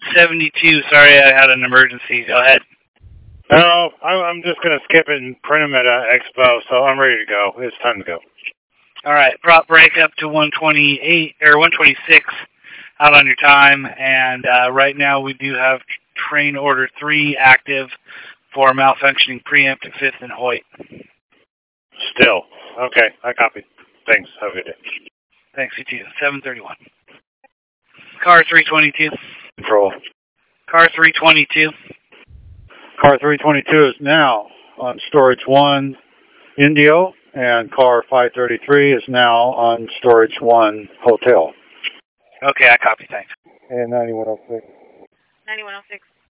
72, sorry, I had an emergency. Go ahead. No, I'm just going to skip it and print them at Expo, so I'm ready to go. It's time to go. All right, prop break up to 128 or 126 out on your time, and right now we do have train order 3 active for malfunctioning preempt at 5th and Hoyt. Still. Okay, I copy. Thanks. Have a good day. Thanks, you too. 731. Car 322. Control. Car 322. Car 322 is now on storage 1 Indio, and car 533 is now on storage 1 Hotel. Okay, I copy. Thanks. And 9106. 9106.